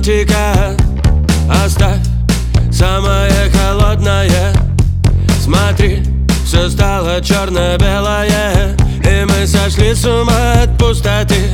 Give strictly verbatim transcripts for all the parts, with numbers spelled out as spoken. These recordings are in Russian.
фантика. Оставь самое холодное. Смотри, все стало черно-белое, и мы сошли с ума от пустоты.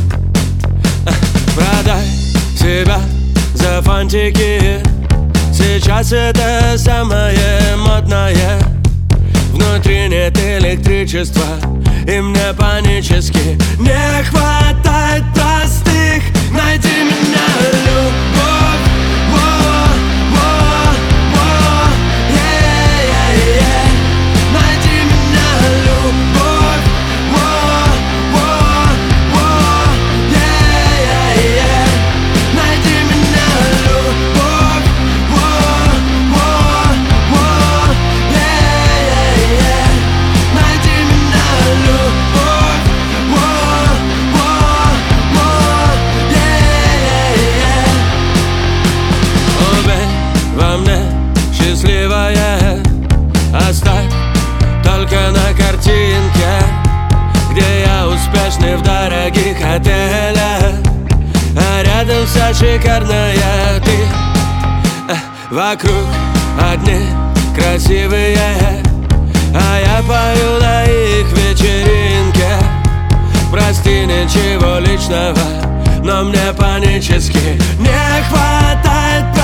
Продай себя за фантики. Сейчас это самое модное. Внутри нет электричества, и мне панически не хватает простых. Найди меня, любовь. Во, во, во, yeah, yeah, yeah. Найди меня, любовь. Во, во, во, yeah, yeah, yeah. Найди меня, любовь. Во, во, во, yeah, yeah, yeah. Найди меня, любовь. Во, во, во, yeah, yeah, yeah. Убей во мне счастливое, оставь только на картинке, где я успешный в дорогих отелях, а рядом вся шикарная ты. э, Вокруг одни красивые, а я пою на их вечеринке. Прости, ничего личного, но мне панически не хватает